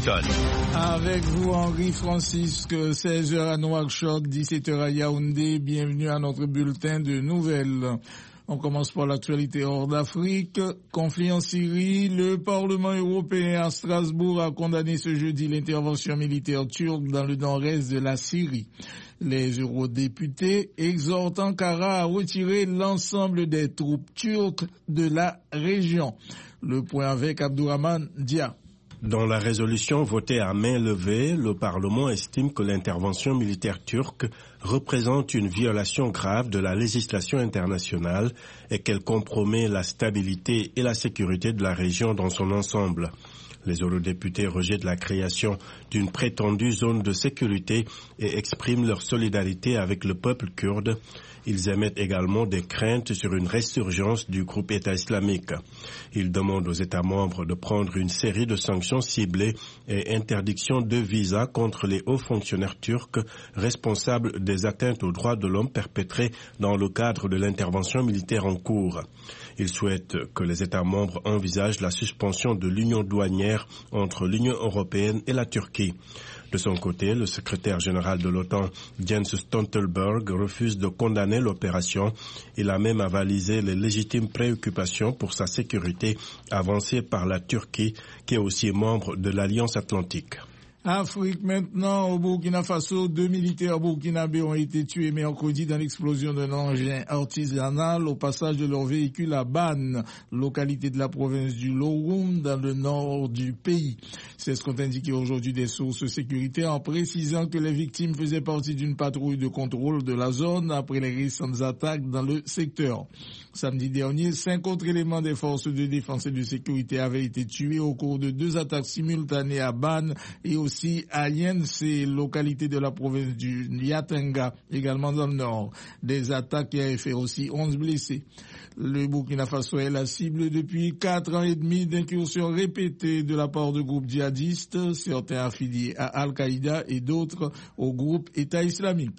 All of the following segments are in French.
Washington. Avec vous, Henri-Francisque, 16h à Nouakchott, 17h à Yaoundé. Bienvenue à notre bulletin de nouvelles. On commence par l'actualité hors d'Afrique. Conflit en Syrie. Le Parlement européen à Strasbourg a condamné ce jeudi l'intervention militaire turque dans le nord-est de la Syrie. Les eurodéputés exhortent Ankara à retirer l'ensemble des troupes turques de la région. Le point avec Abdourahmane Dia. Dans la résolution votée à main levée, le Parlement estime que l'intervention militaire turque représente une violation grave de la législation internationale et qu'elle compromet la stabilité et la sécurité de la région dans son ensemble. Les eurodéputés rejettent la création d'une prétendue zone de sécurité et expriment leur solidarité avec le peuple kurde. Ils émettent également des craintes sur une résurgence du groupe État islamique. Ils demandent aux États membres de prendre une série de sanctions ciblées et interdiction de visa contre les hauts fonctionnaires turcs responsables des atteintes aux droits de l'homme perpétrées dans le cadre de l'intervention militaire en cours. Ils souhaitent que les États membres envisagent la suspension de l'union douanière entre l'Union européenne et la Turquie. De son côté, le secrétaire général de l'OTAN, Jens Stoltenberg, refuse de condamner l'opération. Il a même avalisé les légitimes préoccupations pour sa sécurité avancées par la Turquie, qui est aussi membre de l'Alliance Atlantique. Afrique maintenant, au Burkina Faso, 2 militaires burkinabés ont été tués mercredi dans l'explosion d'un engin artisanal au passage de leur véhicule à Ban, localité de la province du Loroum, dans le nord du pays. C'est ce qu'ont indiqué aujourd'hui des sources sécuritaires en précisant que les victimes faisaient partie d'une patrouille de contrôle de la zone après les récentes attaques dans le secteur. Samedi dernier, 5 autres éléments des forces de défense et de sécurité avaient été tués au cours de 2 attaques simultanées à Ban et aussi à Yense, localité de la province du Yatenga, également dans le nord. Des attaques qui avaient fait aussi 11 blessés. Le Burkina Faso est la cible depuis 4 ans et demi d'incursions répétées de la part de groupes djihadistes, certains affiliés à Al-Qaïda et d'autres au groupe État islamique.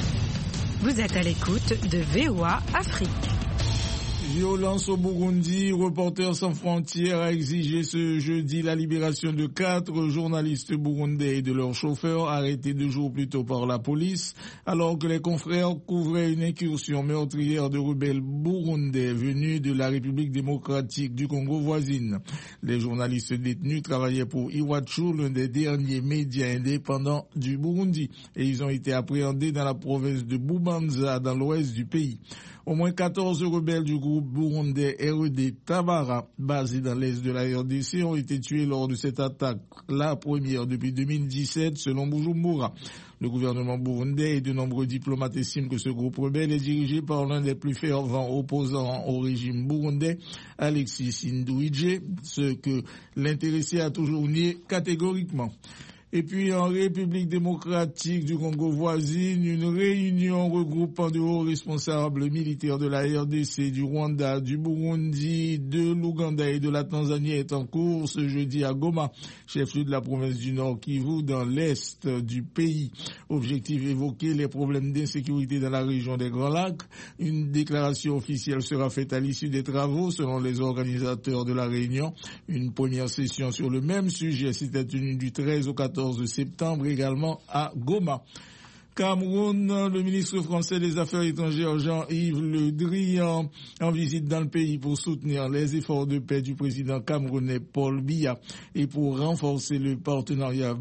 Vous êtes à l'écoute de VOA Afrique. Violence au Burundi, Reporters sans frontières a exigé ce jeudi la libération de 4 journalistes burundais et de leurs chauffeurs arrêtés 2 jours plus tôt par la police, alors que les confrères couvraient une incursion meurtrière de rebelles burundais venus de la République démocratique du Congo voisine. Les journalistes détenus travaillaient pour Iwachu, l'un des derniers médias indépendants du Burundi, et ils ont été appréhendés dans la province de Bubanza, dans l'ouest du pays. Au moins 14 rebelles du groupe burundais RED Tabara, basé dans l'est de la RDC, ont été tués lors de cette attaque, la première depuis 2017, selon Bujumbura. Le gouvernement burundais et de nombreux diplomates estiment que ce groupe rebelle est dirigé par l'un des plus fervents opposants au régime burundais, Alexis Nduhije, ce que l'intéressé a toujours nié catégoriquement. Et puis en République démocratique du Congo voisine, une réunion regroupant de hauts responsables militaires de la RDC, du Rwanda, du Burundi, de l'Ouganda et de la Tanzanie est en cours ce jeudi à Goma, chef-lieu de la province du Nord Kivu, dans l'est du pays. Objectif évoquer les problèmes d'insécurité dans la région des Grands Lacs. Une déclaration officielle sera faite à l'issue des travaux selon les organisateurs de la réunion. Une première session sur le même sujet s'était tenue du 13 au 14 septembre également à Goma. Cameroun, le ministre français des Affaires étrangères Jean-Yves Le Drian en visite dans le pays pour soutenir les efforts de paix du président camerounais Paul Biya et pour renforcer le partenariat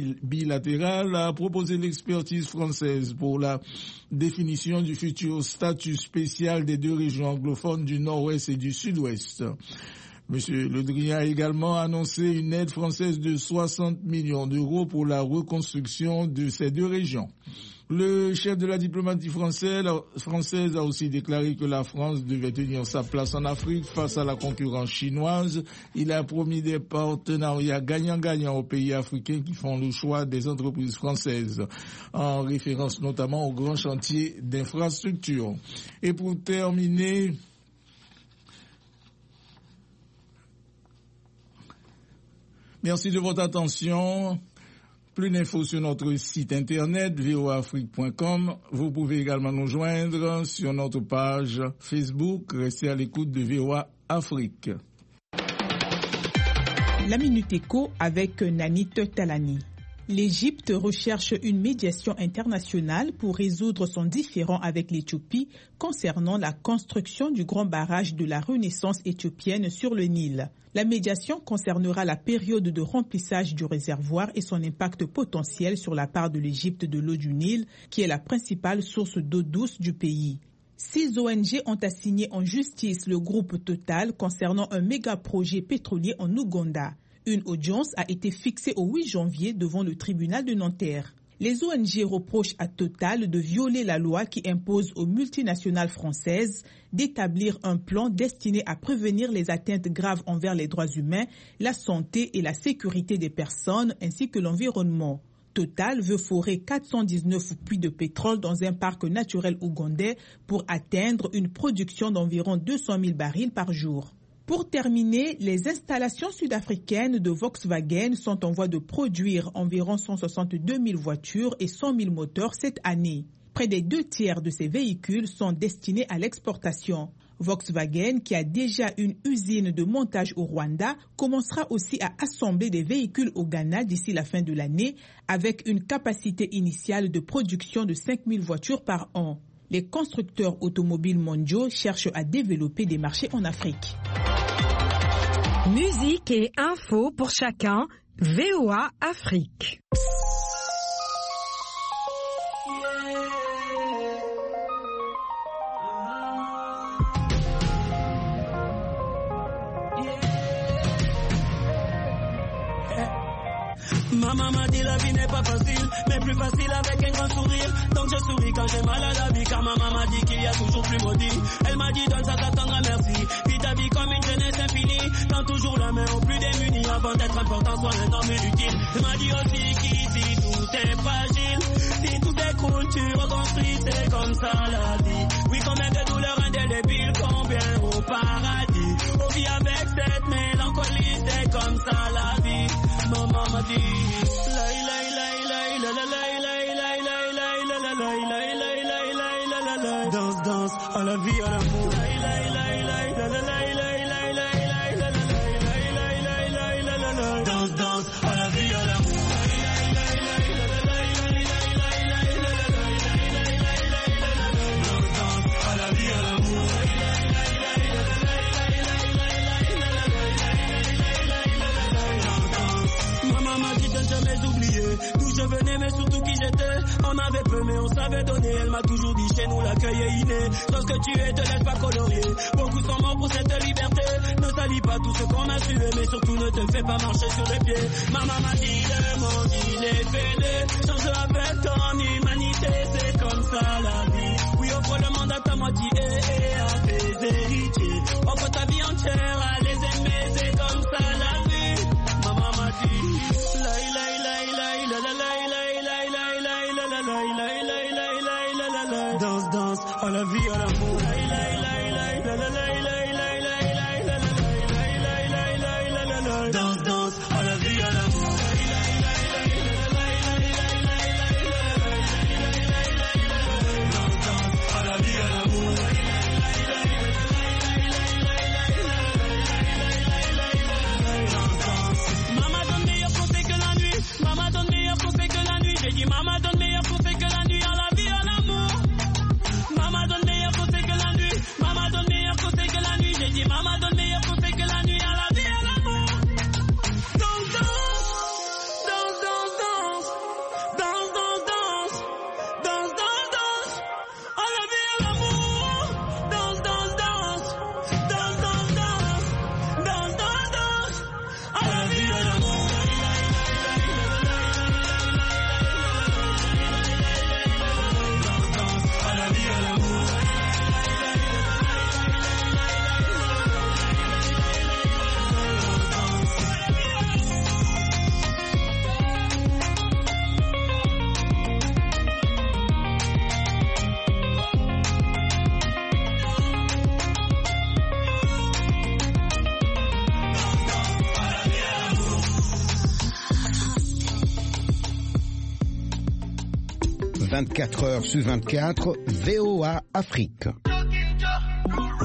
bilatéral a proposé l'expertise française pour la définition du futur statut spécial des 2 régions anglophones du Nord-Ouest et du Sud-Ouest. Monsieur Le Drian a également annoncé une aide française de 60 millions d'euros pour la reconstruction de ces 2 régions. Le chef de la diplomatie française a aussi déclaré que la France devait tenir sa place en Afrique face à la concurrence chinoise. Il a promis des partenariats gagnant-gagnant aux pays africains qui font le choix des entreprises françaises, en référence notamment aux grands chantiers d'infrastructure. Et pour terminer, merci de votre attention. Plus d'infos sur notre site internet voaafrique.com. Vous pouvez également nous joindre sur notre page Facebook. Restez à l'écoute de VOA Afrique. La Minute Éco avec Nanit Talani. L'Égypte recherche une médiation internationale pour résoudre son différend avec l'Éthiopie concernant la construction du grand barrage de la Renaissance éthiopienne sur le Nil. La médiation concernera la période de remplissage du réservoir et son impact potentiel sur la part de l'Égypte de l'eau du Nil, qui est la principale source d'eau douce du pays. 6 ONG ont assigné en justice le groupe Total concernant un méga-projet pétrolier en Ouganda. Une audience a été fixée au 8 janvier devant le tribunal de Nanterre. Les ONG reprochent à Total de violer la loi qui impose aux multinationales françaises d'établir un plan destiné à prévenir les atteintes graves envers les droits humains, la santé et la sécurité des personnes ainsi que l'environnement. Total veut forer 419 puits de pétrole dans un parc naturel ougandais pour atteindre une production d'environ 200 000 barils par jour. Pour terminer, les installations sud-africaines de Volkswagen sont en voie de produire environ 162 000 voitures et 100 000 moteurs cette année. Près des 2/3 de ces véhicules sont destinés à l'exportation. Volkswagen, qui a déjà une usine de montage au Rwanda, commencera aussi à assembler des véhicules au Ghana d'ici la fin de l'année, avec une capacité initiale de production de 5 000 voitures par an. Les constructeurs automobiles mondiaux cherchent à développer des marchés en Afrique. Musique et infos pour chacun, VOA Afrique. Maman m'a dit la vie n'est pas facile, mais plus facile avec un grand sourire. Donc je souris quand j'ai mal à la vie, car maman m'a dit qu'il y a toujours plus maudit. Elle m'a dit donne ça t'attendra merci. Vis ta vie comme une jeunesse infinie. Tends toujours la main aux plus démunis. Avant d'être important, sois un homme inutile. Elle m'a dit aussi qu'ici tout est fragile. Si tout s'écroule, tu reconstruis, c'est comme ça la vie. Oui, combien de douleurs indélébiles, combien au paradis. On vit avec cette mélancolie, c'est comme ça la vie. Maman m'a dit danse, danse, à la vie, à l'amour. Danse, danse, à la vie, à l'amour. Jamais oublié d'où je venais mais surtout qui j'étais. On avait peu mais on savait donner. Elle m'a toujours dit chez nous l'accueil est inné. Sauf que tu es te laisse pas colorier. Beaucoup sont morts pour cette liberté. Ne salis pas tout ce qu'on a tué, mais surtout ne te fais pas marcher sur les pieds. Maman m'a dit le monde il est fêlé. Change avec ton humanité, c'est comme ça la vie. Oui, offre le monde à ta moitié et à tes héritiers. Offre ta vie entière à les aimer, c'est comme ça la vie. Maman m'a dit danse, danse, à la vie, à l'amour. Danse, danse, à la vie, à l'amour. Danse, danse, à la vie, à l'amour. Maman donne meilleur conseil que la nuit. Maman donne meilleur conseil que la nuit. J'ai dit maman donne meilleur conseil que la nuit. À la vie, à l'amour. Maman donne meilleur conseil que la nuit. Maman donne meilleur conseil que la nuit. J'ai dit maman donne meilleur conseil que la nuit. À la vie, à l'amour. Danse, danse, danse, danse, danse, danse, danse, danse, danse, danse, à la vie, à l'amour. Danse, danse, danse, danse, danse, danse, danse, danse, danse, à la vie, à l'amour. « 24 heures sur 24, VOA Afrique.